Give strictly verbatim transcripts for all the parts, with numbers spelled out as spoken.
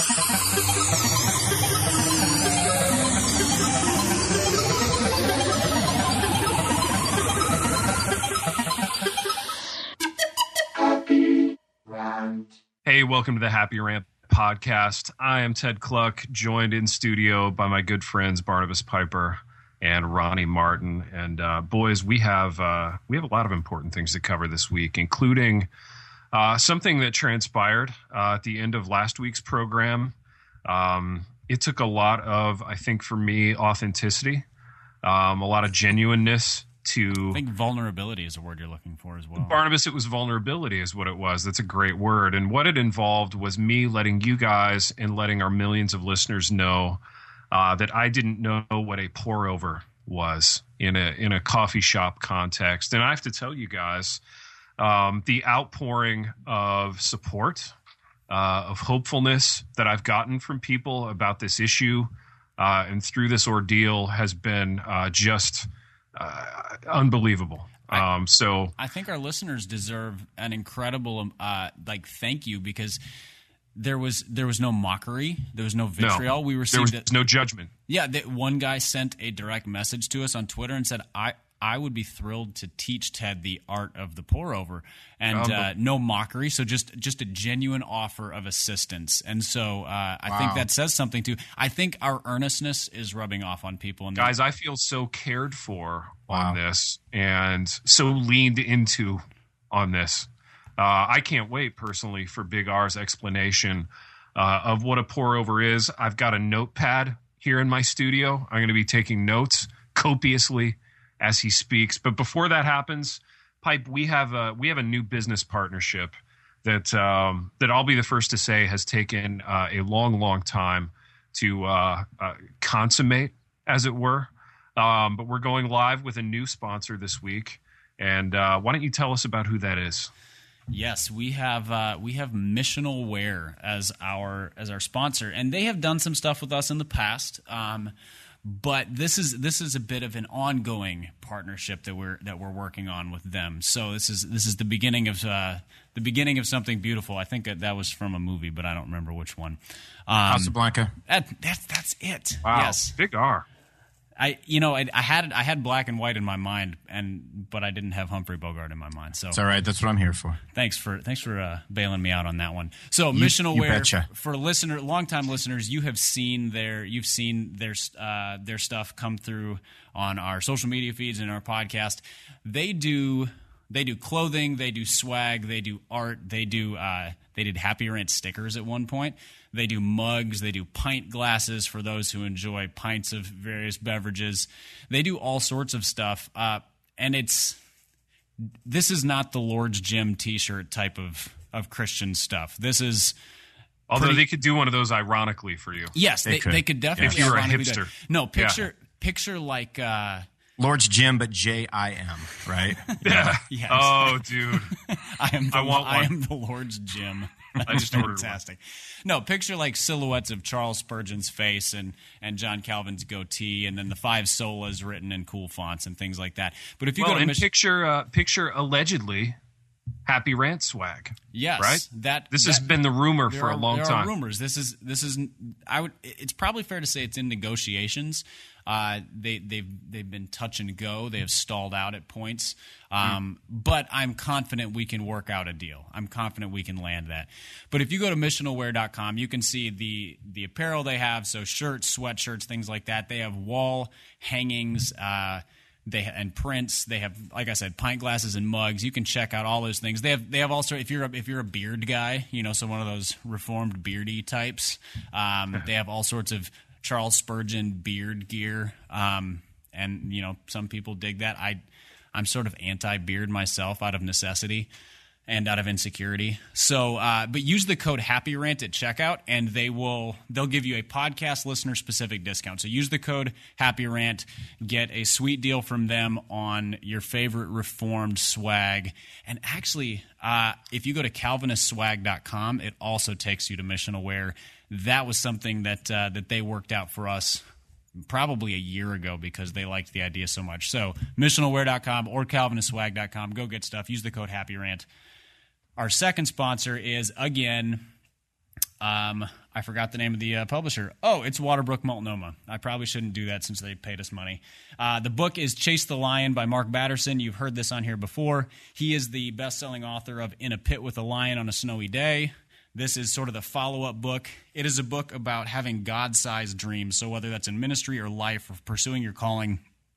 Hey, welcome to the Happy Rant podcast. I am Ted Cluck, joined in studio by my good friends Barnabas Piper and Ronnie Martin. And uh, boys, we have uh, we have a lot of important things to cover this week, including uh, something that transpired uh, at the end of last week's program. Um, it took a lot of, I think, for me, authenticity, um, a lot of genuineness. To I think vulnerability is a word you're looking for as well. Barnabas, it was vulnerability is what it was. That's a great word. And what it involved was me letting you guys and letting our millions of listeners know uh, that I didn't know what a pour over was in a in a coffee shop context. And I have to tell you guys, um, the outpouring of support, uh, of hopefulness that I've gotten from people about this issue uh, and through this ordeal has been uh, just... Uh, unbelievable. Um, so I think our listeners deserve an incredible, uh, like, thank you, because there was there was no mockery, there was no vitriol. No, we received there was it, no judgment. Yeah, that one guy sent a direct message to us on Twitter and said, "I I would be thrilled to teach Ted the art of the pour over," and um, uh, no mockery. So just just a genuine offer of assistance. And so uh, I wow. think that says something too. I think our earnestness is rubbing off on people. And guys, I feel so cared for wow. on this and so leaned into on this. Uh, I can't wait personally for Big R's explanation uh, of what a pour over is. I've got a notepad here in my studio. I'm going to be taking notes copiously as he speaks. But before that happens, Pipe, we have a we have a new business partnership that um, that I'll be the first to say has taken uh, a long, long time to uh, uh, consummate, as it were. Um, but we're going live with a new sponsor this week, and uh, why don't you tell us about who that is? Yes, we have uh, we have Missional Wear as our as our sponsor, and they have done some stuff with us in the past. Um, But this is this is a bit of an ongoing partnership that we're that we're working on with them. So this is this is the beginning of uh, the beginning of something beautiful. I think that, that was from a movie, but I don't remember which one. Um, Casablanca. That, that's that's it. Wow. Yes, Big R. I you know I, I had I had black and white in my mind, and but I didn't have Humphrey Bogart in my mind. So it's all right. That's what I'm here for. Thanks for thanks for uh, bailing me out on that one. So you, Missional you Wear betcha. for listener, longtime listeners, you have seen their you've seen their uh, their stuff come through on our social media feeds and our podcast. They do they do clothing, they do swag, they do art, they do uh, they did Happy Rant stickers at one point. They do mugs. They do pint glasses for those who enjoy pints of various beverages. They do all sorts of stuff. Uh, and it's this is not the Lord's Gym T-shirt type of, of Christian stuff. This is although pretty, they could do one of those ironically for you. Yes, they, they could. They could definitely. If you were a ironically hipster, do it. No picture. Yeah. Picture like. Uh, Lord's Gym, but J I M, right? Yeah. Yes. Oh, dude. I am. The, I want one. I am the Lord's Gym. I just ordered fantastic. No, picture like silhouettes of Charles Spurgeon's face and, and John Calvin's goatee, and then the five solas written in cool fonts and things like that. But if you well, go to and Mich- picture uh, picture allegedly Happy Rant swag. Yes, right. That this that, has been the rumor for are, a long there time. There are rumors. This is this is. I would. It's probably fair to say it's in negotiations. Uh, they they've they've been touch and go. They have stalled out at points. Um, mm. But I'm confident we can work out a deal. I'm confident we can land that. But if you go to missional wear dot com, you can see the the apparel they have. So shirts, sweatshirts, things like that. They have wall hangings. Uh, They and prints. They have, like I said, pint glasses and mugs. You can check out all those things. They have. They have also. If you're a, if you're a beard guy, you know, so one of those reformed beardy types. Um, they have all sorts of Charles Spurgeon beard gear. Um, and you know, some people dig that. I, I'm sort of anti-beard myself out of necessity and out of insecurity. So, uh, but use the code HAPPYRANT at checkout, and they will they'll give you a podcast listener specific discount. So use the code HAPPYRANT, get a sweet deal from them on your favorite reformed swag. And actually, uh, if you go to calvinist swag dot com, it also takes you to Missional Wear. That was something that uh, that they worked out for us probably a year ago because they liked the idea so much. So missional wear dot com or calvinist swag dot com, go get stuff. Use the code HAPPYRANT. Our second sponsor is, again, Um, I forgot the name of the uh, publisher. Oh, it's Waterbrook Multnomah. I probably shouldn't do that since they paid us money. Uh, the book is Chase the Lion by Mark Batterson. You've heard this on here before. He is the best-selling author of In a Pit with a Lion on a Snowy Day. This is sort of the follow-up book. It is a book about having God-sized dreams. So whether that's in ministry or life or pursuing your calling,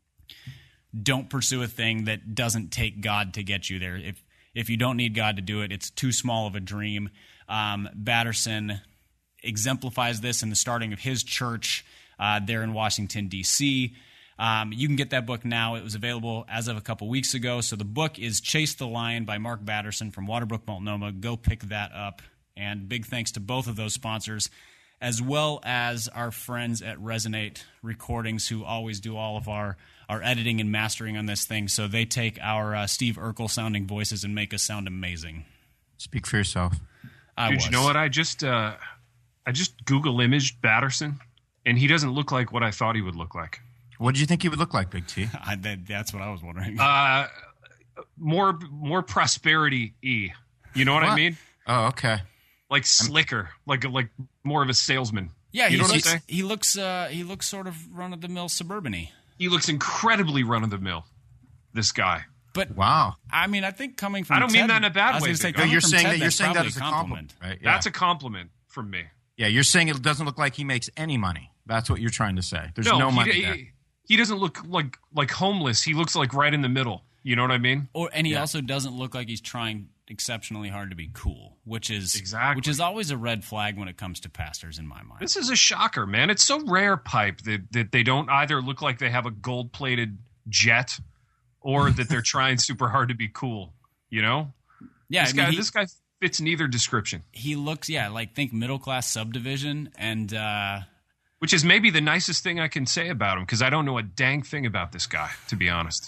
don't pursue a thing that doesn't take God to get you there. If if you don't need God to do it, it's too small of a dream. Um, Batterson exemplifies this in the starting of his church uh, there in Washington, D C Um, you can get that book now. It was available as of a couple weeks ago. So the book is Chase the Lion by Mark Batterson from Waterbrook Multnomah. Go pick that up. And big thanks to both of those sponsors, as well as our friends at Resonate Recordings, who always do all of our, our editing and mastering on this thing. So they take our uh, Steve Urkel-sounding voices and make us sound amazing. Speak for yourself. I Dude, was. you know what? I just uh, I just Google imaged Batterson, and he doesn't look like what I thought he would look like. What did you think he would look like, Big T? I, that, that's what I was wondering. Uh, more more prosperity-y. You know what, what I mean? Oh, okay. Like slicker, like like more of a salesman. Yeah, you he know what looks, I'm saying? he looks uh, he looks sort of run of the mill suburban-y. He looks incredibly run of the mill. This guy. But wow, I mean, I think coming from I don't Ted, mean that in a bad I was way. gonna say, No, coming you're from saying Ted, that you're that's saying that probably as a a compliment, compliment. right? Yeah. That's a compliment from me. Yeah, you're saying it doesn't look like he makes any money. That's what you're trying to say. There's no, no he, money he, there. He doesn't look like like homeless. He looks like right in the middle. You know what I mean? Or and he Yeah. also doesn't look like he's trying exceptionally hard to be cool, which is Exactly. which is always a red flag when it comes to pastors in my mind. This is a shocker, man. It's so rare, Pipe, that, that they don't either look like they have a gold-plated jet or that they're trying super hard to be cool. You know? Yeah, This I mean, guy he, this guy fits neither description. he looks yeah, like think middle class subdivision and uh Which is maybe the nicest thing I can say about him, because I don't know a dang thing about this guy, to be honest.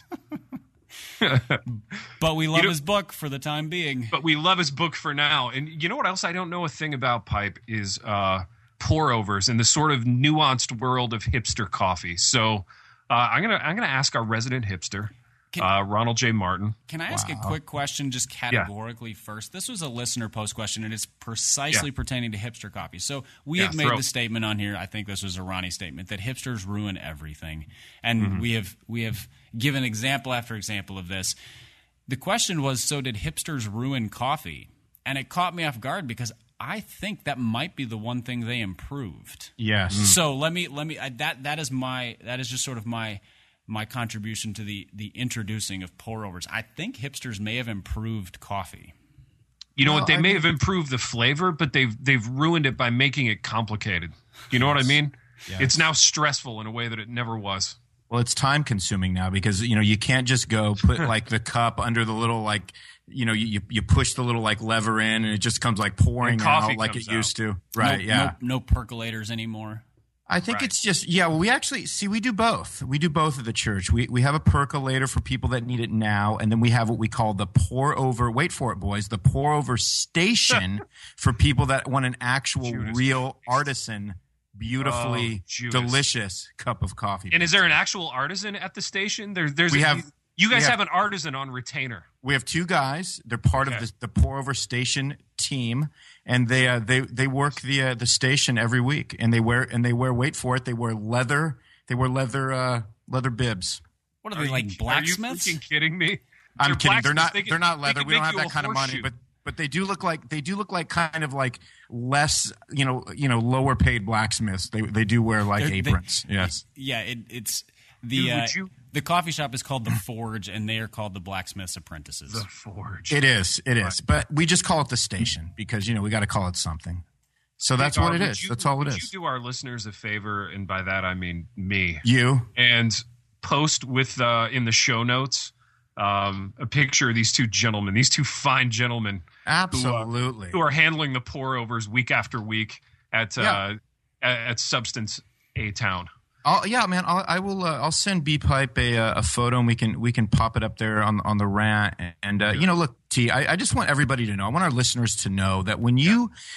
but we love You know- his book for the time being. But we love his book for now. And you know what else I don't know a thing about, Pipe, is uh, pour-overs and the sort of nuanced world of hipster coffee. So uh, I'm gonna I'm gonna ask our resident hipster, Can- uh, Ronald J. Martin. Can I ask a quick question just categorically first? This was a listener post question, and it's precisely Yeah. pertaining to hipster coffee. So we Yeah, have made throw- the statement on here, I think this was a Ronnie statement, that hipsters ruin everything. And Mm-hmm. we have we have given example after example of this. The question was, so did hipsters ruin coffee? And it caught me off guard because I think that might be the one thing they improved. Yes. So let me let me I, that that is my that is just sort of my my contribution to the the introducing of pour overs. I think hipsters may have improved coffee. You know Well, what? They I may mean- have improved the flavor, but they've they've ruined it by making it complicated. You know what I mean? Yes. It's now stressful in a way that it never was. Well, it's time consuming now because, you know, you can't just go put like the cup under the little like, you know, you, you push the little like lever in and it just comes like pouring And coffee out like it comes used to. Right. No, yeah. No, no percolators anymore. I think Right. it's just, yeah, well, we actually, see, we do both. We do both at the church. We we have a percolator for people that need it now, and then we have what we call the pour over, wait for it, boys, the pour over station for people that want an actual, Judas real artisan, beautifully Oh, Judas. delicious cup of coffee. And is there an actual artisan at the station? There, there's We a, have- you guys we have- have an artisan on retainer. We have two guys. They're part Okay. of the, the pour over station team, and they uh, they they work the uh, the station every week. And they wear and they wear wait for it. They wear leather. They wear leather uh, leather bibs. What are, Are they you- like blacksmiths? Are you freaking kidding me? I'm kidding. They're blacksmiths. not. They can- They're not they leather. can We don't make have you that a kind of money, horseshoe. but but they do look like they do look like kind of like less you know you know lower paid blacksmiths. They they do wear like They're- they- aprons. yes. Yeah, it, it's the Dude, uh, would you- the coffee shop is called the Forge, and they are called the Blacksmith's Apprentices. The Forge. It is. It is. But we just call it the station because you know we got to call it something. So that's Hey, what uh, it would is. you- That's all it would is. You do our listeners a favor, and by that I mean me, You. and post with uh, in the show notes um, a picture of these two gentlemen, these two fine gentlemen Absolutely. who are handling the pour overs week after week at uh, Yeah. at, at Substance A Town. I'll, yeah, man. I'll, I will. Uh, I'll send B Pipe a uh, a photo, and we can we can pop it up there on on the rant. And uh, you know, look, T. I, I just want everybody to know. I want our listeners to know that when you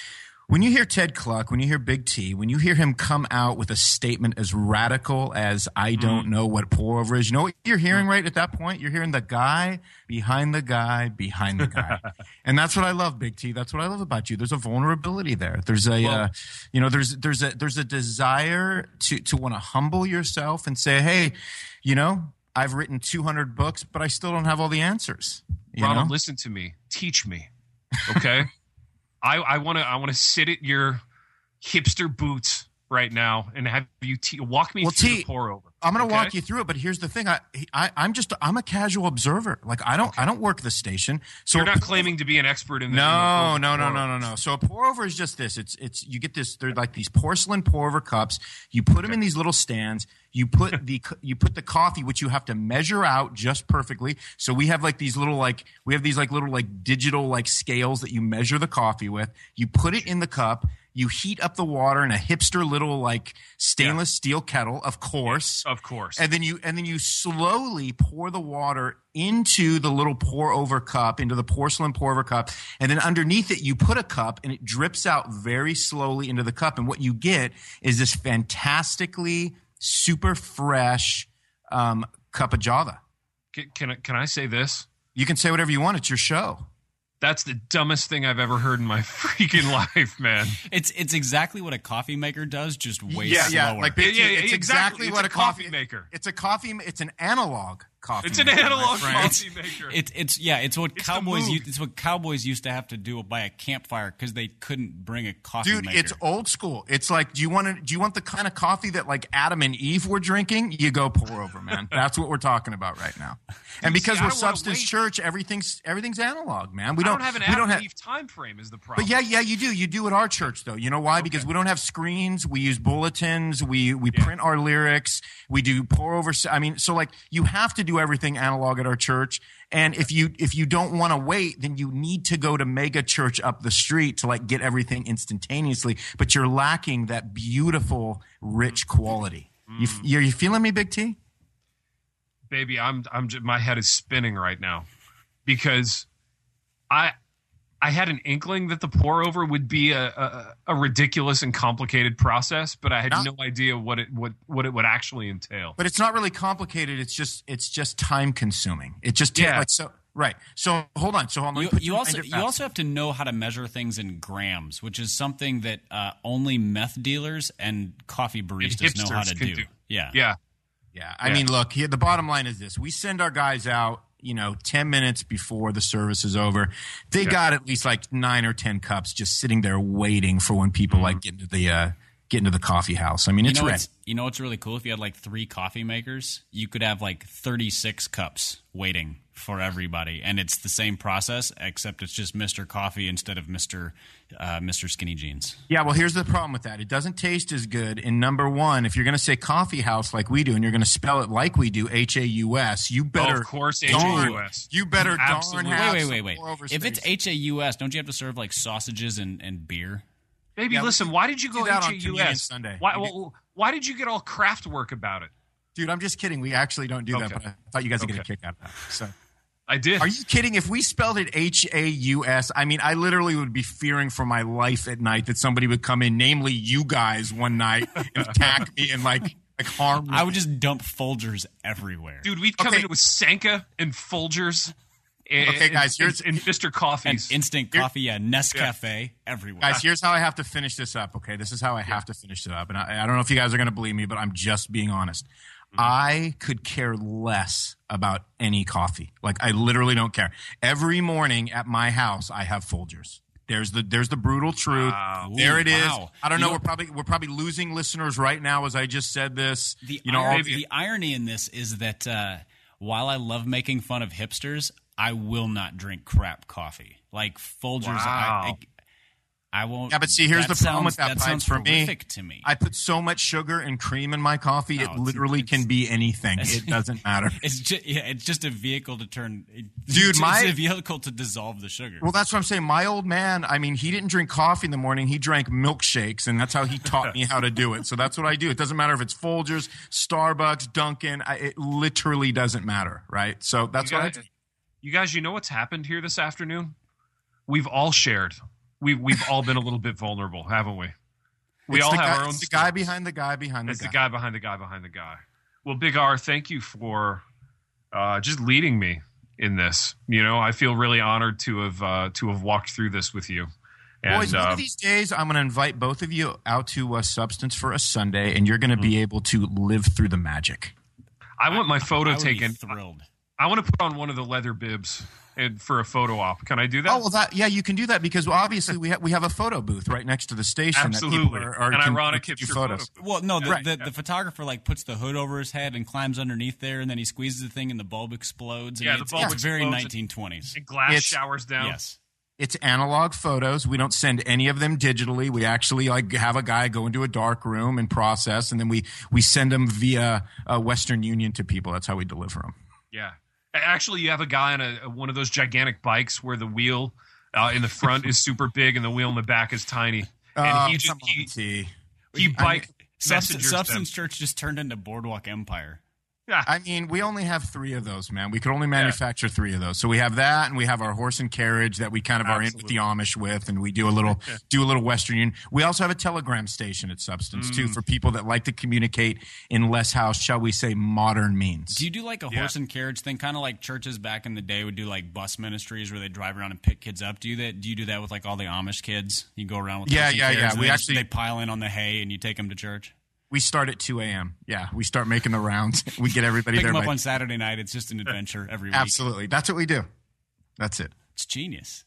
When you hear Ted Kluck, when you hear Big T, when you hear him come out with a statement as radical as I don't know what pour over is, you know what you're hearing right at that point? You're hearing the guy behind the guy behind the guy. And that's what I love, Big T. That's what I love about you. There's a vulnerability there. There's a, well, uh, you know, there's, there's a, there's a desire to, to want to humble yourself and say, hey, you know, I've written two hundred books, but I still don't have all the answers. You Ronald, know? listen to me. Teach me. Okay? I, I want to I want to sit at your hipster boots right now and have you te- walk me well, through T, the pour over. I'm going to okay? walk you through it, but here's the thing: I, I I'm just I'm a casual observer. Like I don't okay. I don't work the station. So you're not claiming to be an expert in the no in the no no no no no. So a pour over is just this. It's it's you get this. They're like these porcelain pour over cups. You put them in these little stands. You put the you put the coffee, which you have to measure out just perfectly. So we have like these little like we have these like little like digital like scales that you measure the coffee with. You put it in the cup. You heat up the water in a hipster little like stainless yeah. steel kettle, of course, of course, and then you and then you slowly pour the water into the little pour over cup, into the porcelain pour over cup, and then underneath it you put a cup, and it drips out very slowly into the cup, and what you get is this fantastically super fresh um, cup of Java. Can, can I, can I say this? You can say whatever you want. It's your show. That's the dumbest thing I've ever heard in my freaking life, man. It's it's exactly what a coffee maker does, just way yeah, slower. Yeah, like yeah, yeah, exactly, it's exactly it's what a, a coffee, coffee maker. It's a coffee. It's an analog coffee. It's an maker, analog coffee it's, maker. It's it's yeah. It's what it's cowboys. Used, it's what cowboys used to have to do by a campfire because they couldn't bring a coffee Dude, maker. Dude, it's old school. It's like, do you want to? Do you want the kind of coffee that like Adam and Eve were drinking? You go pour over, man. That's what we're talking about right now. And because See, we're Substance wait. Church, everything's everything's analog, man. We don't, I don't have an we don't Adam have, Eve time frame. Is the problem? But yeah, yeah, you do. You do at our church, though. You know why? Okay. Because we don't have screens. We use bulletins. We we yeah. print our lyrics. We do pour over. I mean, so like you have to do everything analog at our church. And if you if you don't want to wait, then you need to go to Mega Church up the street to like get everything instantaneously. But you're lacking that beautiful, rich quality. Mm. You you're you feeling me, Big T? Baby, I'm I'm just, my head is spinning right now because I. I had an inkling that the pour over would be a, a, a ridiculous and complicated process, but I had not, no idea what it what, what it would actually entail. But it's not really complicated. It's just it's just time consuming. It just takes yeah. like so right. So hold on. So hold on. You, you also you also have to know how to measure things in grams, which is something that uh, only meth dealers and coffee baristas know how to do. do. Yeah, yeah, yeah. I yeah. mean, look here. The bottom line is this: we send our guys out. You know, ten minutes before the service is over, they yeah. got at least like nine or ten cups just sitting there waiting for when people mm-hmm. like get into the uh, get into the coffee house. I mean, it's you know ready. What's, you know what's really cool? If you had like three coffee makers, you could have like thirty-six cups waiting for everybody, and it's the same process except it's just Mister Coffee instead of Mister Uh, Mister Skinny Jeans. Yeah, well, here's the problem with that. It doesn't taste as good. And number one, if you're going to say coffee house like we do, and you're going to spell it like we do, H A U S, you better. Oh, of course, H A U S. You better Absolutely. darn have Wait, wait, wait, wait. If space. it's H A U S, don't you have to serve like sausages and, and beer? Baby, yeah, listen, why did you go H A U S? Sunday. Why, well, why did you get all craft work about it? Dude, I'm just kidding. We actually don't do okay. that, but I thought you guys would okay. get a kick out of that. So. I did. Are you kidding? If we spelled it H A U S, I mean, I literally would be fearing for my life at night that somebody would come in, namely you guys, one night and attack me and like like harm me. I would just dump Folgers everywhere. Dude, we'd come okay. in with Sanka and Folgers. And, okay, guys, here's and, and Mister Coffee's. And instant coffee, yeah, Nescafe, yeah. everywhere. Guys, here's how I have to finish this up, okay? This is how I yeah. have to finish it up. And I, I don't know if you guys are going to believe me, but I'm just being honest. I could care less about any coffee. Like I literally don't care. Every morning at my house, I have Folgers. There's the there's the brutal truth. Wow. There it Ooh, is. wow. I don't you know. know. We're probably we're probably losing listeners right now as I just said this. The you know, irony, all the irony in this is that uh, while I love making fun of hipsters, I will not drink crap coffee. Like Folgers, wow. I, I I won't. Yeah, but see, here's the problem with that, that Pipe. sounds For me, to me. I put so much sugar and cream in my coffee, No, it it's- literally it's- can be anything. It doesn't matter. It's just yeah, it's just a vehicle to turn. Dude, it's my- a vehicle to dissolve the sugar. Well, that's what I'm saying. My old man, I mean, he didn't drink coffee in the morning. He drank milkshakes, and that's how he taught me how to do it. So that's what I do. It doesn't matter if it's Folgers, Starbucks, Dunkin'. I, it literally doesn't matter, right? So that's you what guys, I do. You guys, you know what's happened here this afternoon? We've all shared we we've all been a little bit vulnerable, haven't we? We it's all the have guy, our own. It's the stories. guy behind the guy behind the it's guy. the guy behind the guy behind the guy. Well, Big R, thank you for uh, just leading me in this. You know, I feel really honored to have uh, to have walked through this with you. And, Boys, one uh, of these days, I'm going to invite both of you out to uh, Substance for a Sunday, and you're going to be able to live through the magic. I want my photo I would be taken. thrilled. I want to put on one of the leather bibs and for a photo op. Can I do that? Oh well, that yeah, you can do that because well, obviously we have we have a photo booth right next to the station. Absolutely, that people are, are, an can, ironic can do hipster photos. photo booth. Well, no, the, Right. the, the photographer like puts the hood over his head and climbs underneath there, and then he squeezes the thing, and the bulb explodes. And Yeah, the it's, bulb it's very explodes. nineteen twenties. And glass It's- showers down. Yes. It's analog photos. We don't send any of them digitally. We actually like have a guy go into a dark room and process, and then we we send them via uh, Western Union to people. That's how we deliver them. Yeah. Actually, you have a guy on a, one of those gigantic bikes where the wheel uh, in the front is super big and the wheel in the back is tiny. And Uh, he just come he, on, T. he I bike mean, Substance, messengers Substance them. Church just turned into Boardwalk Empire. Yeah. I mean, we only have three of those, man. We could only manufacture three of those. So we have that, and we have our horse and carriage that we kind of are in with the Amish with, and we do a little do a little Western Union. We also have a telegram station at Substance too Mm. for people that like to communicate in less house, shall we say, modern means. Do you do like a Yeah. horse and carriage thing, kind of like churches back in the day would do, like bus ministries where they drive around and pick kids up? Do you that? Do you do that with like all the Amish kids? You go around with Yeah, horse and yeah, carriage, yeah. and We they, actually- they pile in on the hay and you take them to church. We start at two a.m. Yeah, we start making the rounds. We get everybody Pick there. them up by- on Saturday night. It's just an adventure every week. Absolutely, that's what we do. That's it. It's genius.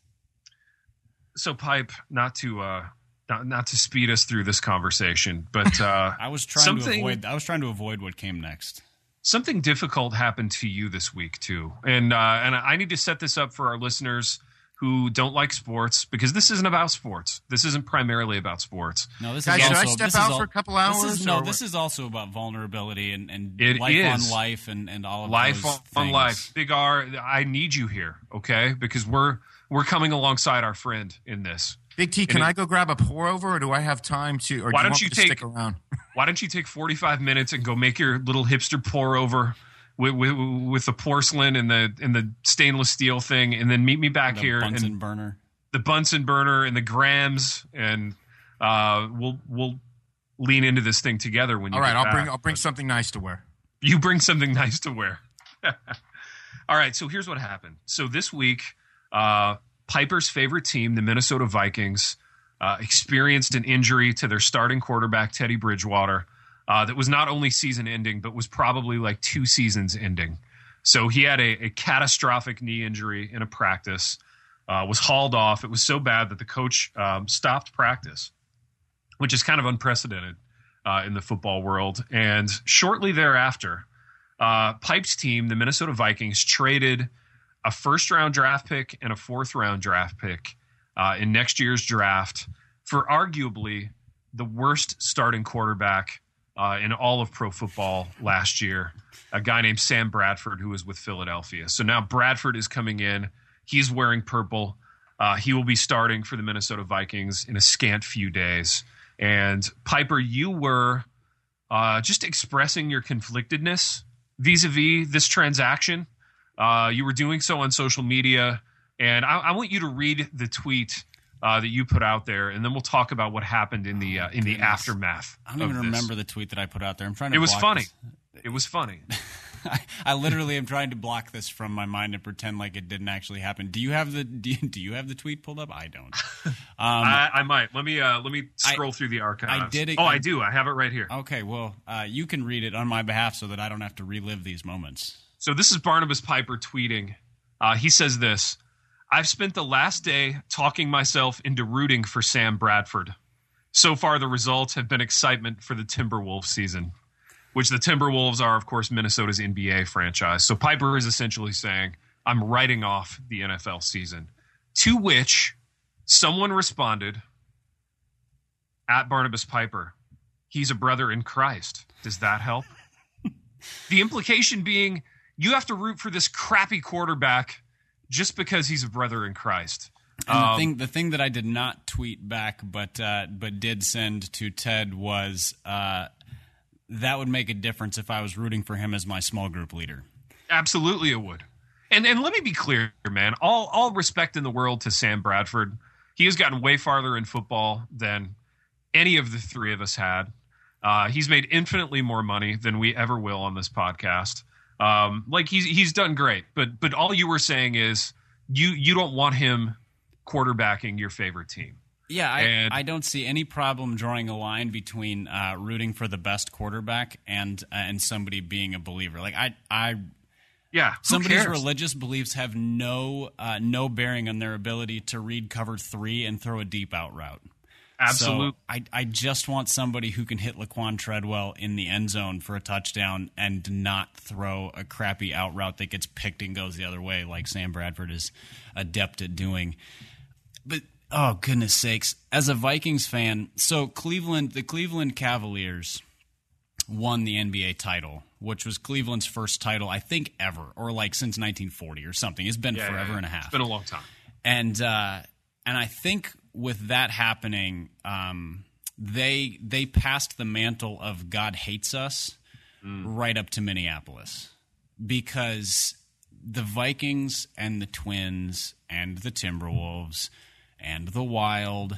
So, Pipe, not to uh, not, not to speed us through this conversation, but uh, I was trying something, to avoid. I was trying to avoid what came next. something difficult happened to you this week too, and uh, and I need to set this up for our listeners who don't like sports because this isn't about sports. This isn't primarily about sports. No, this Guys, is should I also, step this out is all, for a couple This hours, is, no, or this is also about vulnerability and, and It life is. on life and, and all of Life those on things. life, Big R. I need you here, okay? Because we're we're coming alongside our friend in this. Big T, can it- I go grab a pour over, or do I have time to? Or Why do you don't want you me to take- stick around? Why don't you take forty-five minutes and go make your little hipster pour over with with, with the porcelain and the and the stainless steel thing, and then meet me back The here Bunsen and burner. the Bunsen burner and the grams, and uh, we'll we'll lean into this thing together when you. All right, get I'll back. bring I'll bring something nice to wear. You bring something nice to wear. All right, so here's what happened. So this week, uh, Piper's favorite team, the Minnesota Vikings, uh, experienced an injury to their starting quarterback, Teddy Bridgewater, uh, that was not only season ending, but was probably like two seasons ending. So he had a, a catastrophic knee injury in a practice, uh, was hauled off. It was so bad that the coach um, stopped practice, which is kind of unprecedented uh, in the football world. And shortly thereafter, uh, Pipe's team, the Minnesota Vikings, traded a first-round draft pick and a fourth-round draft pick uh, in next year's draft for arguably the worst starting quarterback uh, in all of pro football last year, a guy named Sam Bradford, who was with Philadelphia. So now Bradford is coming in. He's wearing purple. Uh, he will be starting for the Minnesota Vikings in a scant few days. And Piper, you were uh, just expressing your conflictedness vis-a-vis this transaction. Uh, you were doing so on social media, and I, I want you to read the tweet uh, that you put out there, and then we'll talk about what happened in the uh, in the Goodness. aftermath. I don't of even this. remember the tweet that I put out there. I'm trying to. It was block funny. this. It was funny. I, I literally am trying to block this from my mind and pretend like it didn't actually happen. Do you have the Do you, do you have the tweet pulled up? I don't. Um, I, I might. Let me uh, let me scroll I- through the archives. I did it- Oh, I I- do. I have it right here. okay, well, uh, you can read it on my behalf so that I don't have to relive these moments. So this is Barnabas Piper tweeting. Uh, he says this: I've spent the last day talking myself into rooting for Sam Bradford. So far, the results have been excitement for the Timberwolves season, which the Timberwolves are, of course, Minnesota's N B A franchise. So Piper is essentially saying, I'm writing off the N F L season. To which someone responded, at Barnabas Piper, he's a brother in Christ. Does that help? The implication being, you have to root for this crappy quarterback just because he's a brother in Christ. And Um, the thing, the thing that I did not tweet back, but uh, but did send to Ted was uh, that would make a difference if I was rooting for him as my small group leader. Absolutely, it would. And and let me be clear, man. All all respect in the world to Sam Bradford. He has gotten way farther in football than any of the three of us had. Uh, he's made infinitely more money than we ever will on this podcast. Um, like he's he's done great, but but all you were saying is you you don't want him quarterbacking your favorite team. Yeah, I, and, I don't see any problem drawing a line between uh, rooting for the best quarterback and uh, and somebody being a believer. Like I I yeah, somebody's religious beliefs have no uh, no bearing on their ability to read cover three and throw a deep out route. Absolutely. So I, I just want somebody who can hit Laquan Treadwell in the end zone for a touchdown and not throw a crappy out route that gets picked and goes the other way like Sam Bradford is adept at doing. But, oh, goodness sakes. As a Vikings fan, so Cleveland, the Cleveland Cavaliers won the N B A title, which was Cleveland's first title, I think, ever, or like since nineteen forty or something. It's been yeah, forever yeah, yeah. and a half. It's been a long time. And, uh, and I think with that happening, um, they they passed the mantle of God hates us mm. right up to Minneapolis, because the Vikings and the Twins and the Timberwolves and the Wild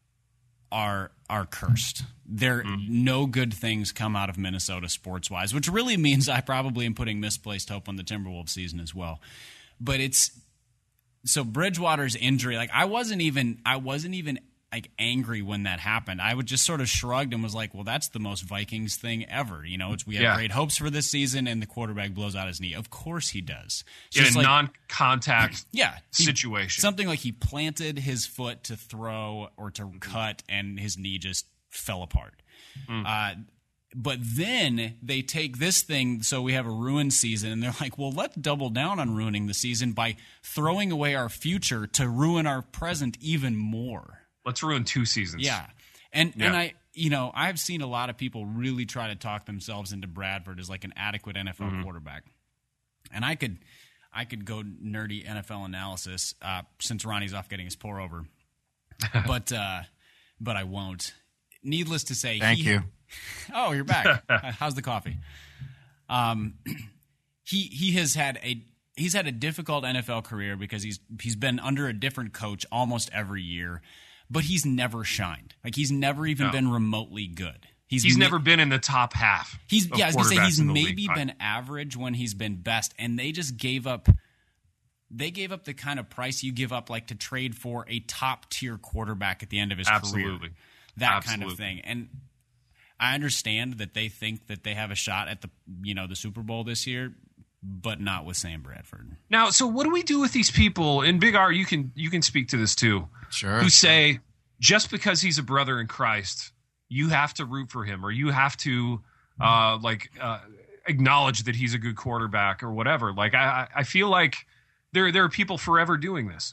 are are cursed. There mm. no good things come out of Minnesota sports wise, which really means I probably am putting misplaced hope on the Timberwolves season as well. But it's so Bridgewater's injury, like I wasn't even I wasn't even like angry when that happened. I would just sort of shrugged and was like, well, that's the most Vikings thing ever. You know, it's we have yeah. great hopes for this season and the quarterback blows out his knee. Of course he does. It's In just a like, non-contact yeah, he, situation. Something like he planted his foot to throw or to cut and his knee just fell apart. Mm. Uh, but then they take this thing, so we have a ruined season, and they're like, well, let's double down on ruining the season by throwing away our future to ruin our present even more. Let's ruin two seasons. Yeah. And yeah. and I, you know, I've seen a lot of people really try to talk themselves into Bradford as like an adequate N F L mm-hmm. quarterback. And I could I could go nerdy N F L analysis uh, since Ronnie's off getting his pour over. but uh, but I won't. Needless to say, Thank he, you. Oh, you're back. How's the coffee? Um, he he has had a he's had a difficult N F L career because he's he's been under a different coach almost every year, but he's never shined. Like he's never even no. been remotely good. He's, he's ma- never been in the top half. He's yeah, I was gonna say he's maybe league. been average when he's been best, and they just gave up. They gave up the kind of price you give up, like to trade for a top tier quarterback at the end of his Absolutely. career. That Absolutely. kind of thing, and I understand that they think that they have a shot at the you know the Super Bowl this year, but not with Sam Bradford. Now, so what do we do with these people? And Big R, you can you can speak to this too. Sure. Who say just because he's a brother in Christ, you have to root for him, or you have to uh, like uh, acknowledge that he's a good quarterback, or whatever. Like I, I feel like there there are people forever doing this.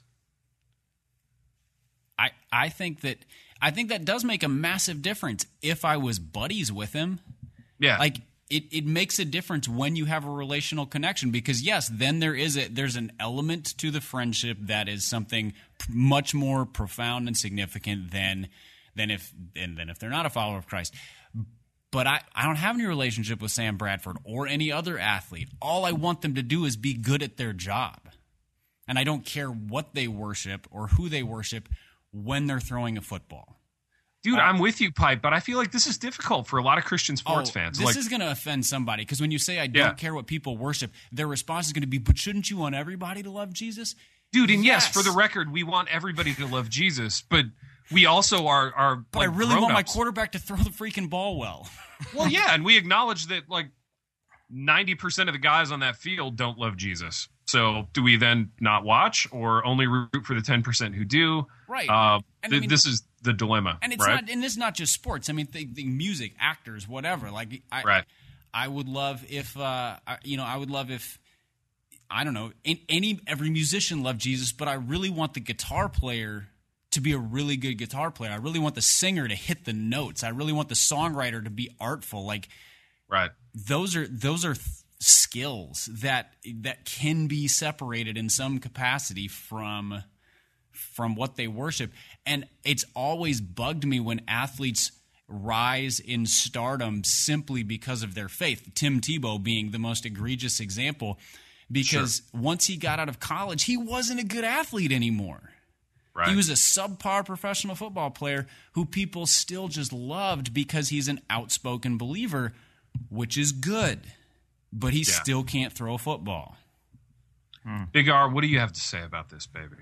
I I think that. I think that does make a massive difference if I was buddies with him. Yeah. Like it, it makes a difference when you have a relational connection, because yes, then there is a there's an element to the friendship that is something p- much more profound and significant than than if and than if they're not a follower of Christ. But I, I don't have any relationship with Sam Bradford or any other athlete. All I want them to do is be good at their job. And I don't care what they worship or who they worship when they're throwing a football. Dude, uh, I'm with you, Pipe, but I feel like this is difficult for a lot of Christian sports oh, fans. This like, is going to offend somebody, because when you say I don't yeah. care what people worship, their response is going to be, but shouldn't you want everybody to love Jesus? Dude, and yes, yes for the record, we want everybody to love Jesus, but we also are are But like I really want my grown-ups. quarterback to throw the freaking ball well. Well, yeah, and we acknowledge that like ninety percent of the guys on that field don't love Jesus. So do we then not watch, or only root for the ten percent who do? Right. Uh, And th- I mean- this is the dilemma, And it's right? not, and it's not just sports. I mean, the, the music, actors, whatever. Like, I, Right. I would love if, uh, I, you know, I would love if, I don't know, in, any every musician loved Jesus, but I really want the guitar player to be a really good guitar player. I really want the singer to hit the notes. I really want the songwriter to be artful. Like, right. those are those are th- skills that that can be separated in some capacity from from what they worship. And it's always bugged me when athletes rise in stardom simply because of their faith. Tim Tebow being the most egregious example, because Sure. once he got out of college, he wasn't a good athlete anymore. Right. He was a subpar professional football player who people still just loved because he's an outspoken believer, which is good. But he yeah. still can't throw a football. Hmm. Big R, what do you have to say about this, baby?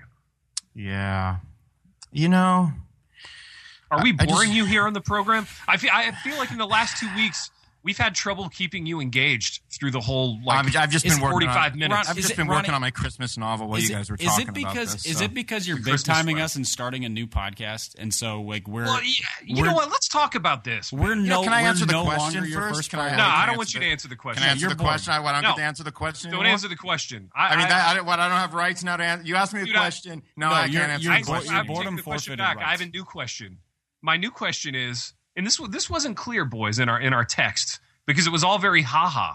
Yeah. You know... Are we boring just, you here on the program? I feel, I feel like in the last two weeks, we've had trouble keeping you engaged through the whole like I've just been forty-five on, minutes. I've just it, been Ronnie, working on my Christmas novel while you guys were it, talking is it because, about this. Is so. it because you're big timing us and starting a new podcast, and so like we're? Well, yeah, you know what? Let's talk about this. We're no. Yeah, can I we're answer the no question longer your first? first Can I, no, I, I don't want you the, to answer the question. Can I answer you're the bored. question? I, I don't no. get to answer the question. Don't anymore? answer the question. I, I mean, I, that, I, what, I don't have rights now to answer. You asked me a dude, question. No, no I you're, can't answer you're the bo- question. you're I'm taking boredom the question forfeited back. rights. I have a new question. My new question is, and this this wasn't clear, boys, in our in our text because it was all very haha.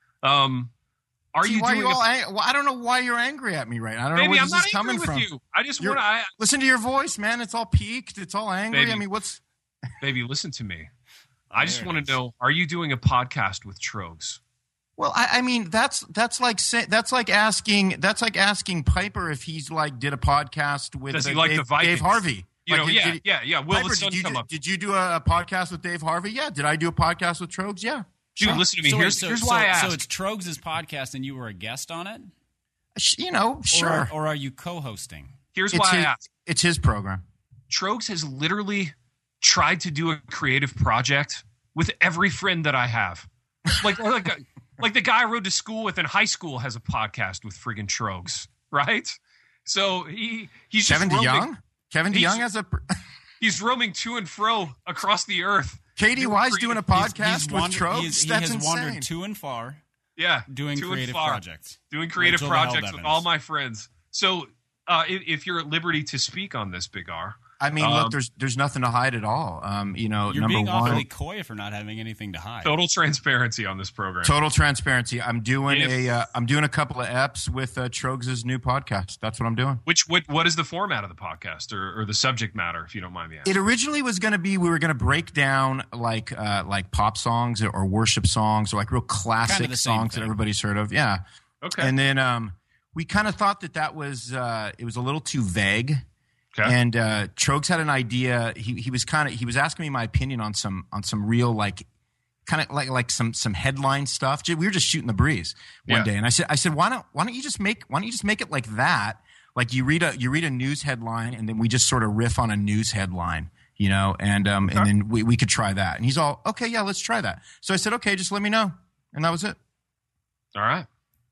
Um, are See, you why doing? You all a, ang- well, I don't know why you're angry at me right now. I don't Baby, know where I'm this not is angry coming with from. you. I just want to listen to your voice, man. It's all peaked. It's all angry. Baby, I mean, what's? Baby, listen to me. I just want to know: are you doing a podcast with Trogs? Well, I, I mean, that's that's like say, that's like asking that's like asking Piper if he's like did a podcast with Does he uh, like Dave, the Vikings? Dave Harvey. You like, know, did, yeah, did, yeah, yeah. Will Piper, the sun did you, come do, up? Did you do a, a podcast with Dave Harvey? Yeah. Did I do a podcast with Trogs? Yeah. Dude, sure. listen to me. So, here's so, here's so, why I asked. So it's Trogs' podcast, and you were a guest on it. You know, sure. Or, or are you co-hosting? Here's it's why his, I asked. It's his program. Trogs has literally tried to do a creative project with every friend that I have. Like, like, like the guy I rode to school with in high school has a podcast with friggin' Trogs, right? So he he's Kevin just roaming, DeYoung. Kevin DeYoung has a. He's roaming to and fro across the earth. K D Y's doing a podcast he's, he's with wander, Trogs. He's, he That's has insane. wandered to and far. Yeah, doing to creative and far. projects. Doing creative Rachel projects with Evans. all my friends. So uh, if, if you're at liberty to speak on this, Big R. I mean, um, look, there's there's nothing to hide at all. Um, you know, You're number being one, awfully coy for not having anything to hide. Total transparency on this program. Total transparency. I'm doing If, a uh, I'm doing a couple of eps with uh, Trogs' new podcast. That's what I'm doing. Which what what is the format of the podcast or, or the subject matter, if you don't mind me asking? It originally was going to be we were going to break down like uh, like pop songs or worship songs or like real classic Kind of the same songs thing. that everybody's heard of. Yeah. Okay. And then um, we kind of thought that that was uh, it was a little too vague. Okay. And uh, Trogs had an idea. He he was kind of he was asking me my opinion on some on some real like kind of like like some some headline stuff. We were just shooting the breeze one Yeah. day, and I said I said why don't why don't you just make why don't you just make it like that? Like you read a you read a news headline, and then we just sort of riff on a news headline, you know, and um and then we we could try that. And he's all okay, yeah, let's try that. So I said okay, just let me know, and that was it. All right.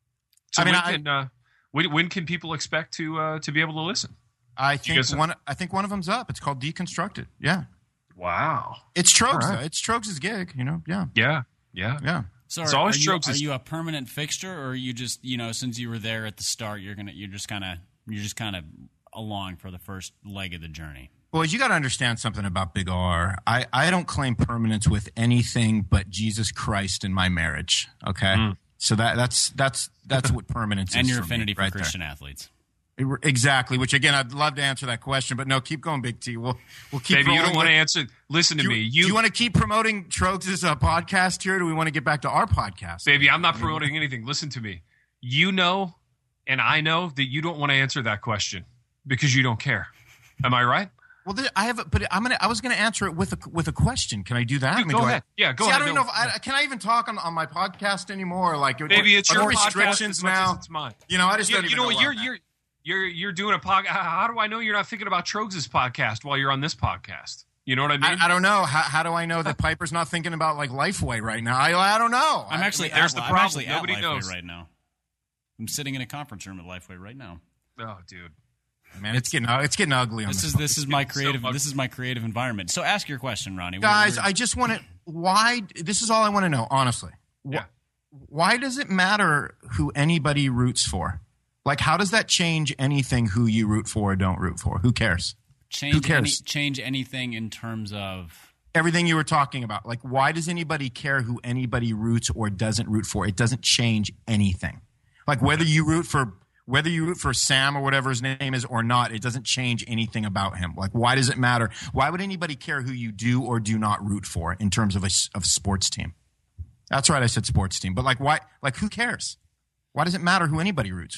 So I mean, when I- can uh, when, when can people expect to uh, to be able to listen? I You think guys- one I think one of them's up. It's called Deconstructed. Yeah, Wow. it's Trogs All right. though. It's Trogs' gig. You know, yeah, Yeah. Yeah. yeah. So It's are, always are, you, Trogs' are is- you a permanent fixture, or are you just you know since you were there at the start, you're gonna you're just kind of you're just kind of along for the first leg of the journey? Boys, you got to understand something about Big R. I, I don't claim permanence with anything but Jesus Christ in my marriage. Okay, Mm. so that that's that's that's what permanence And is. your for me, affinity for right Christian athletes. there. Exactly. Which again, I'd love to answer that question, but no, keep going, Big T. We'll we'll keep. Baby, you don't rolling want to with- answer. Listen to Do me. you, You, do you want to keep promoting Trogs' uh, podcast here? Or do we want to get back to our podcast? baby, I'm not promoting anything. Listen to me. You know, and I know that you don't want to answer that question because you don't care. Am I right? Well, there, I have, a, but I'm gonna. I was gonna answer it with a with a question. Can I do that? I Dude, mean, go do ahead. I, Yeah, go See, ahead. I don't No. even know if I can. I even talk on, on my podcast anymore. Like, Baby, it's are your there podcast restrictions as much now. as it's mine. You know, I just You, don't you even know, know. you're what- you're you're you're doing a podcast. How do I know you're not thinking about Trogs' podcast while you're on this podcast? You know what I mean? I, I don't know. How, how do I know that Piper's not thinking about like Lifeway right now? I, I don't know. I'm I- actually there's at, the I'm problem. actually Nobody at Lifeway knows. right now. I'm sitting in a conference room at Lifeway right now. oh, dude. man, it's getting it's getting ugly. On This this is this is my getting so creative ugly. this is my creative environment. So ask your question, Ronnie. We're- guys. we're- I just want to. Why? This is all I want to know, honestly. Wh- Yeah. Why does it matter who anybody roots for? Like, how does that change anything? Who you root for or don't root for? Who cares? change who cares? Any, change anything in terms of Everything you were talking about. Like, why does anybody care who anybody roots or doesn't root for? It doesn't change anything. Like whether you root for whether you root for Sam or whatever his name is or not, it doesn't change anything about him. Like, why does it matter? Why would anybody care who you do or do not root for in terms of a s- of sports team? That's right, I said sports team. But like, why? Like, who cares? Why does it matter who anybody roots for?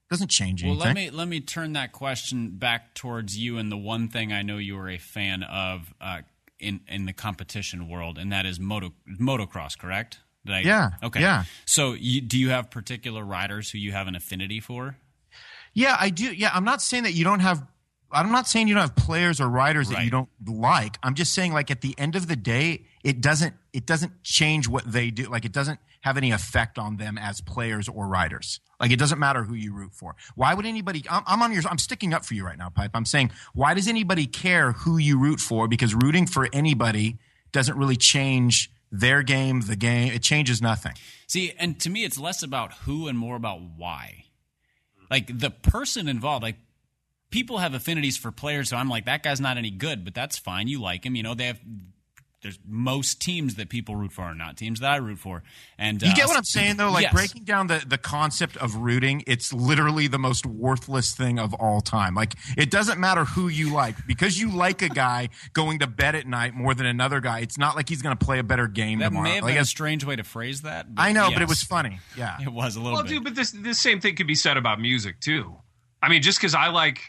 Doesn't change well, anything. let me let me turn that question back towards you and the one thing I know you are a fan of uh, in in the competition world, and that is moto motocross. Correct? Did I, yeah. Okay. Yeah. So, you, do you have particular riders who you have an affinity for? Yeah, I do. Yeah, I'm not saying that you don't have. I'm not saying you don't have players or riders that Right. you don't like. I'm just saying, like, at the end of the day, it doesn't it doesn't change what they do. Like, it doesn't have any effect on them as players or riders. Like, it doesn't matter who you root for. Why would anybody? I'm, I'm on your. I'm sticking up for you right now, Pipe. I'm saying, why does anybody care who you root for? Because rooting for anybody doesn't really change their game, the game. It changes nothing. See, and to me, it's less about who and more about why. Like, the person involved, like, people have affinities for players, so I'm like, that guy's not any good, but that's fine. You like him. You know, they have there's most teams that people root for are not teams that I root for. And You uh, get what I'm saying, though? Like, yes. breaking down the, the concept of rooting, it's literally the most worthless thing of all time. Like, it doesn't matter who you like. Because you like a guy going to bed at night more than another guy, it's not like he's going to play a better game That tomorrow. may have Like, been a it's- strange way to phrase that. But I know, yes. but it was funny. Yeah. It was a little Well, bit. dude, but this this same thing could be said about music too. I mean, just because I like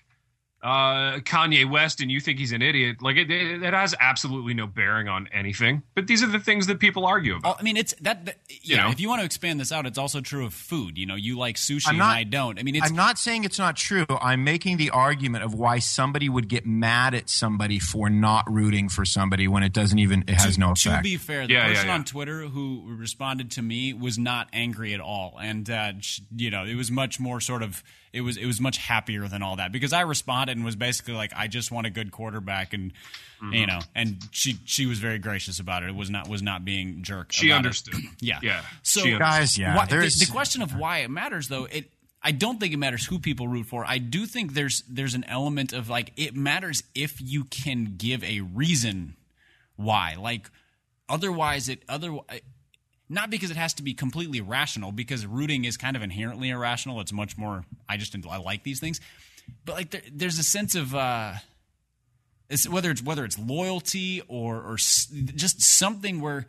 uh, Kanye West and you think he's an idiot, like it, it, it has absolutely no bearing on anything. But these are the things that people argue about. Oh, I mean, it's that. that You yeah, know? if you want to expand this out, it's also true of food. You know, you like sushi I'm not- and I don't. I mean, it's I'm not saying it's not true. I'm making the argument of why somebody would get mad at somebody for not rooting for somebody when it doesn't even, it has to, no to effect. be fair, the Yeah, yeah, person yeah. on Twitter who responded to me was not angry at all, and uh, sh- you know, it was much more sort of. It was it was much happier than all that because I responded and was basically like, I just want a good quarterback, and Mm-hmm. you know, and she she was very gracious about it. It was not was not being jerk. She about understood. It. Yeah, Yeah. So She understood. Guys, yeah. why, the, there's, the question of why it matters, though, it I don't think it matters who people root for. I do think there's there's an element of like it matters if you can give a reason why. Like otherwise, it other not because it has to be completely rational. Because rooting is kind of inherently irrational. It's much more. I just I like these things, but like there, there's a sense of. Uh, It's, whether it's whether it's loyalty or or s- just something where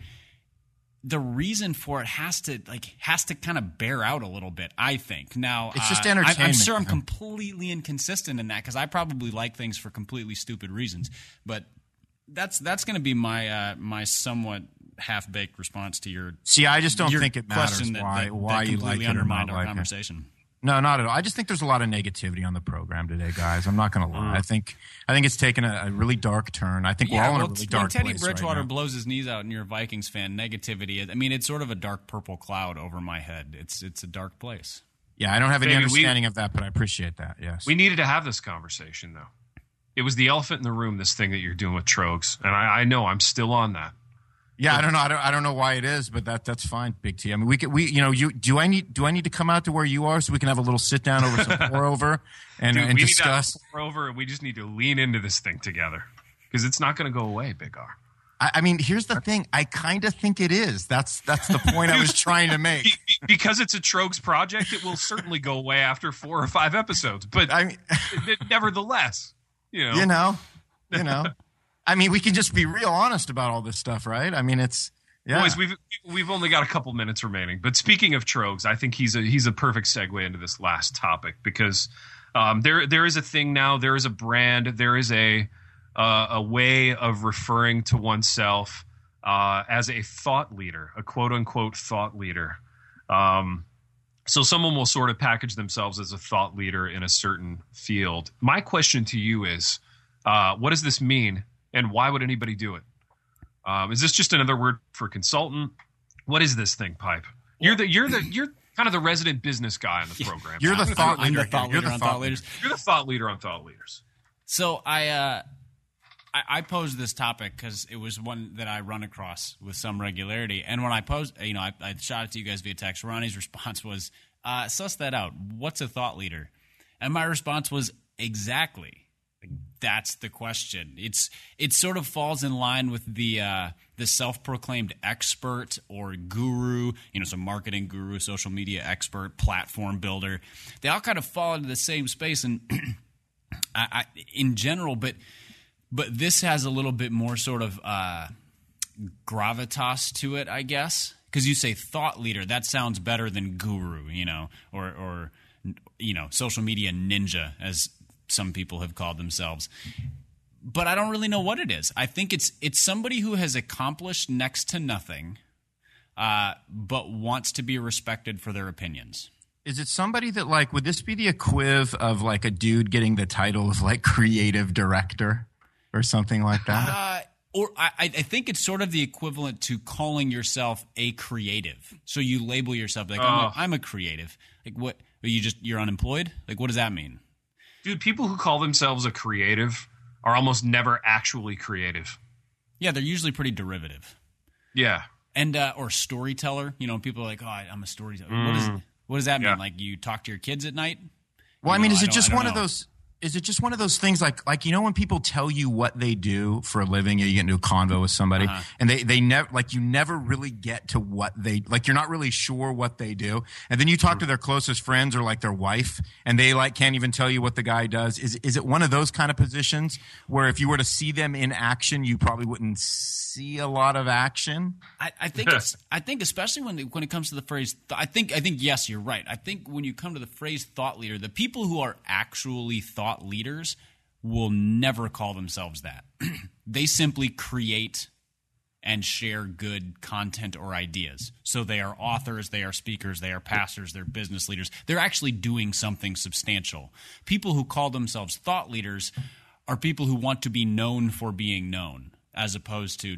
the reason for it has to like has to kind of bear out a little bit. I think now It's just uh, I- I'm entertainment, sure I'm man. completely inconsistent in that because I probably like things for completely stupid reasons. But that's that's going to be my uh, my somewhat half baked response to your See, I just don't your think it matters question that, why, that, why that you completely like it or undermined not our like it. conversation. No, not at all. I just think there's a lot of negativity on the program today, guys. I'm not going to lie. I think I think it's taken a, a really dark turn. I think we're all in well, a really when dark Teddy place Bridgewater right now. blows his knees out and you're a Vikings fan, negativity. I mean, it's sort of a dark purple cloud over my head. It's it's a dark place. Yeah, I don't have any Baby, we- understanding of that, but I appreciate that. Yes. We needed to have this conversation, though. It was the elephant in the room, this thing that you're doing with Trogs. And I, I know I'm still on that. Yeah, I don't know. I don't, I don't know why it is, but that that's fine, Big T. I mean, we could, we you know, you do I need do I need to come out to where you are so we can have a little sit down over some pour over and, Dude, and we discuss? need to pour over, and we just need to lean into this thing together because it's not going to go away, Big R. I, I mean, here's the thing. I kind of think it is. That's that's the point I was trying to make. Be- be- because it's a Trogs project, it will certainly go away after four or five episodes. But I mean, nevertheless, you know, you know, you know. I mean, we can just be real honest about all this stuff, right? I mean, it's yeah. boys, we've we've only got a couple minutes remaining. But speaking of Trogs, I think he's a he's a perfect segue into this last topic because um, there there is a thing now. There is a brand. There is a uh, a way of referring to oneself uh, as a thought leader, a quote unquote thought leader. Um, so someone will sort of package themselves as a thought leader in a certain field. My question to you is, uh, what does this mean, and why would anybody do it? Um, is this just another word for consultant? What is this thing, Pipe? You're the you're the you're kind of the resident business guy on the program. You're the thought I'm leader. the thought You're leader the on thought thought leaders. You're the thought leader on thought leaders. So I uh, I, I posed this topic because it was one that I run across with some regularity. And when I posed, you know, I, I shot it to you guys via text. Ronnie's response was, uh, "Suss that out. What's a thought leader?" And my response was, "Exactly. That's the question." It's it sort of falls in line with the uh, the self-proclaimed expert or guru, you know, some marketing guru, social media expert, platform builder. They all kind of fall into the same space, and I, I, in general, but but this has a little bit more sort of uh, gravitas to it, I guess, because you say thought leader, that sounds better than guru, you know, or or you know, social media ninja, as some people have called themselves. But I don't really know what it is. I think it's it's somebody who has accomplished next to nothing, uh, but wants to be respected for their opinions. Is it somebody that, like, would this be the equiv of like a dude getting the title of like creative director or something like that? Uh, or I, I think it's sort of the equivalent to calling yourself a creative. So you label yourself like, I'm, a, I'm a creative. Like, what? Are you just you're unemployed? Like, what does that mean? Dude, people who call themselves a creative are almost never actually creative. Yeah, they're usually pretty derivative. Yeah. And uh, or storyteller. You know, people are like, oh, I'm a storyteller. Mm. What, is, what does that mean? Yeah. Like, you talk to your kids at night? Well, you I mean, know, is I it just one know. of those? Is it just one of those things like, like, you know, when people tell you what they do for a living, you get into a convo with somebody Uh-huh. and they, they never, like, you never really get to what they, like, you're not really sure what they do. And then you talk to their closest friends or like their wife and they like can't even tell you what the guy does. Is, is it one of those kind of positions where if you were to see them in action, you probably wouldn't see a lot of action? I, I think it's. I think especially when when it comes to the phrase. I think. I think yes, you're right. I think when you come to the phrase thought leader, the people who are actually thought leaders will never call themselves that. They simply create and share good content or ideas. So they are authors, they are speakers, they are pastors, they're business leaders. They're actually doing something substantial. People who call themselves thought leaders are people who want to be known for being known, as opposed to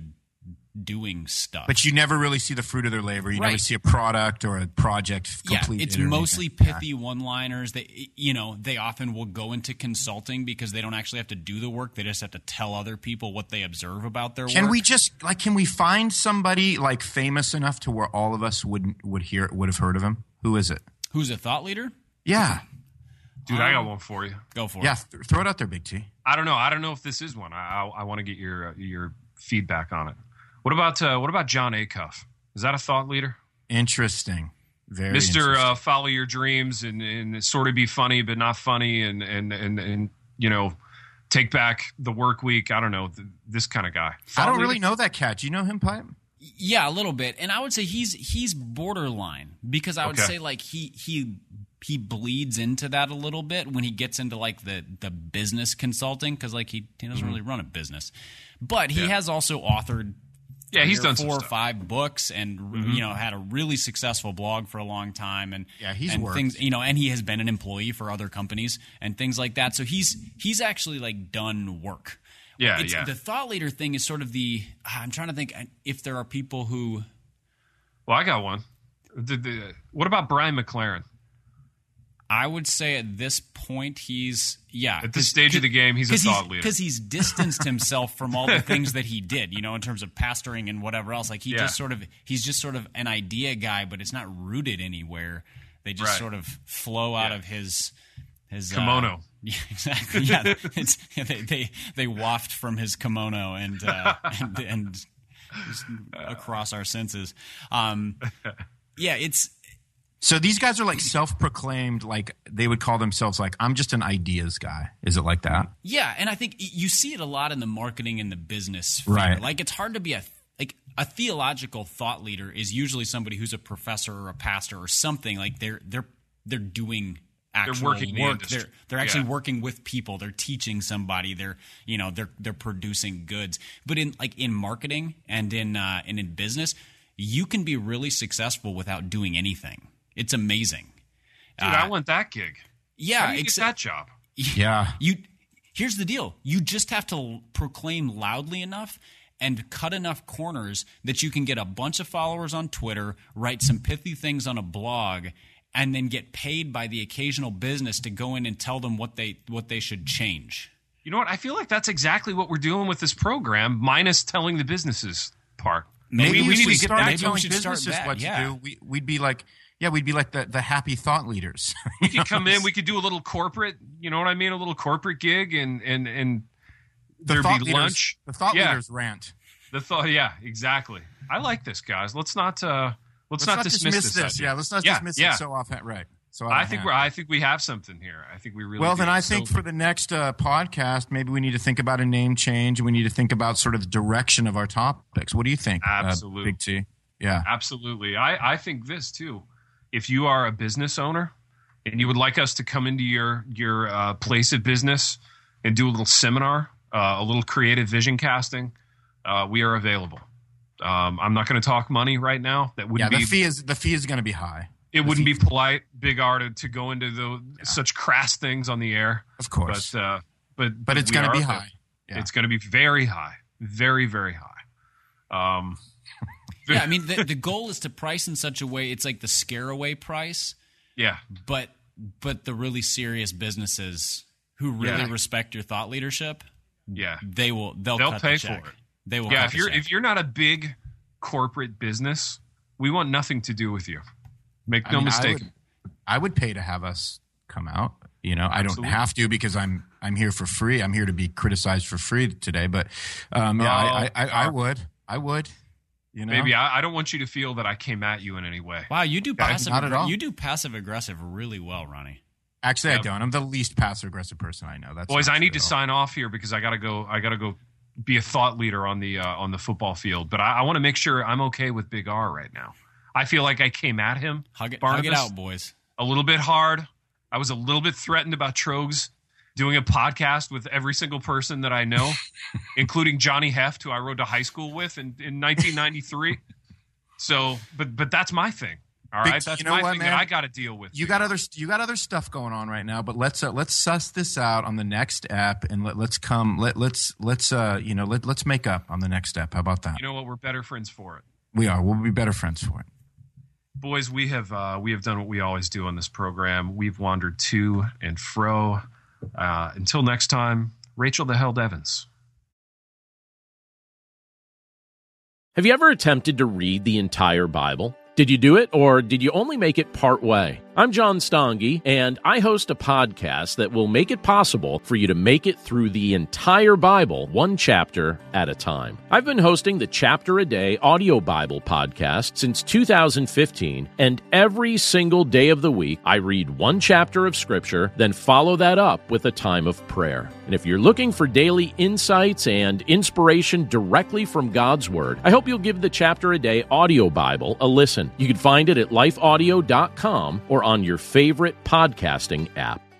doing stuff. But you never really see the fruit of their labor. You Right. never see a product or a project Yeah, completed. it's or anything. mostly pithy one-liners. They, you know, they often will go into consulting because they don't actually have to do the work. They just have to tell other people what they observe about their Can work. we just like can we find somebody like famous enough to where all of us would would hear would have heard of him? Who is it? Who's a thought leader? Yeah, Dude, I got one for you. Go for yeah. it. Th- throw it out there, Big T. I don't know. I don't know if this is one. I I, I want to get your uh, your feedback on it. What about uh, what about John Acuff? Is that a thought leader? Interesting. Very Mister interesting. Uh, follow your dreams and, and sort of be funny but not funny and and and, and you know take back the work week. I don't know th- this kind of guy. I Thought don't leader? really know that cat. Do you know him, Pipe? Yeah, a little bit. And I would say he's he's borderline because I would Okay. say like he he he bleeds into that a little bit when he gets into like the the business consulting because like he, he doesn't Mm-hmm. really run a business. But he Yeah. has also authored Yeah, he's three or done some four or stuff. five books and you know had a really successful blog for a long time and Yeah, he's and worked. things you know and he has been an employee for other companies and things like that. So he's he's actually like done work. Yeah, It's, yeah. The thought leader thing is sort of the I'm trying to think if there are people who Well, I got one. The, the, what about Brian McLaren? I would say at this point he's yeah At this stage of the game, he's a thought leader. because he's distanced himself from all the things that he did, you know, in terms of pastoring and whatever else. Like he Yeah. just sort of he's just sort of an idea guy, but it's not rooted anywhere. They just Right. sort of flow out Yeah. of his his uh, Kimono. yeah, exactly. Yeah, it's, they, they they waft from his kimono and uh, and, and just across our senses. Um, yeah, it's. So these guys are like self-proclaimed, like they would call themselves like, I'm just an ideas guy. Is it like that? Yeah, and I think y- you see it a lot in the marketing and the business sphere. Right. Like it's hard to be a like a theological thought leader is usually somebody who's a professor or a pastor or something. Like they're they're they're doing actual working in the work. industry. They're they're actually Yeah. working with people. They're teaching somebody. They're you know they're they're producing goods. But in like in marketing and in uh, and in business, you can be really successful without doing anything. It's amazing. Dude, I want that gig. Yeah, How do you get except- that job? Yeah. You here's the deal. You just have to proclaim loudly enough and cut enough corners that you can get a bunch of followers on Twitter, write some pithy things on a blog, and then get paid by the occasional business to go in and tell them what they what they should change. You know what? I feel like that's exactly what we're doing with this program, minus telling the businesses part. Maybe we, we, we should need to get start back maybe to telling we should start businesses that, what yeah. to do. We, we'd be like, yeah, we'd be like the, the happy thought leaders. We could come in, we could do a little corporate, you know what I mean? A little corporate gig and and and the there'd thought be leaders, lunch. The thought Yeah. leaders rant. The thought, yeah, exactly. I like this, guys. Let's not uh let's, Let's not, not dismiss, dismiss this. idea. Yeah, let's not Yeah, dismiss yeah. it so off. Right. So out I of think hand. we're I think we have something here. I think we really Well, do. then I think So- for the next uh, podcast, maybe we need to think about a name change, and we need to think about sort of the direction of our topics. What do you think, Absolutely. uh, Big T? Yeah. Absolutely. I, I think this too. If you are a business owner and you would like us to come into your your uh, place of business and do a little seminar, uh, a little creative vision casting, uh, we are available. Um, I'm not going to talk money right now. That wouldn't yeah, be the fee is the fee is going to be high. It the wouldn't fee, be polite, Big R, to, to go into the yeah. such crass things on the air. Of course, but uh, but but it's going to be high. Yeah. It's going to be very high, very very high. Um, yeah, I mean the the goal is to price in such a way it's like the scare away price. Yeah, but but the really serious businesses who really yeah. respect your thought leadership, yeah, they will they'll, they'll cut pay the check. for it. They will. Yeah, cut if the you're check. if you're not a big corporate business, we want nothing to do with you. Make no I mean, mistake. I would, I would pay to have us come out. You know, Absolutely. I don't have to because I'm I'm here for free. I'm here to be criticized for free today. But um, yeah, Oh, I, I, I, I would. I would. You know, Maybe I, I don't want you to feel that I came at you in any way. Wow, you do Yeah, passive. not at all. You do passive aggressive really well, Ronnie. Actually, Yep. I don't. I'm the least passive aggressive person I know. That's Boys, not I need true to at all. sign off here because I gotta go. I gotta go be a thought leader on the uh, on the football field. But I, I want to make sure I'm okay with Big R right now. I feel like I came at him, Hug it, hug Barnabas, it out, boys. a little bit hard. I was a little bit threatened about Trogs doing a podcast with every single person that I know, including Johnny Heft, who I rode to high school with in, in nineteen ninety-three. So, but but that's my thing. All Big- right, that's you know my what, thing man? that I got to deal with. You got other you got other stuff going on right now, but let's uh, let's suss this out on the next app and let, let's come let let's let's uh you know let let's make up on the next step. How about that? You know what? We're better friends for it. We are. We'll be better friends for it. Boys, we have uh, we have done what we always do on this program. We've wandered to and fro. Uh, until next time, Rachel the Held Evans. Have you ever attempted to read the entire Bible? Did you do it, or did you only make it part way? I'm John Stange, and I host a podcast that will make it possible for you to make it through the entire Bible, one chapter at a time. I've been hosting the Chapter a Day audio Bible podcast since two thousand fifteen, and every single day of the week, I read one chapter of Scripture, then follow that up with a time of prayer. And if you're looking for daily insights and inspiration directly from God's Word, I hope you'll give the Chapter a Day audio Bible a listen. You can find it at life audio dot com or on your favorite podcasting app.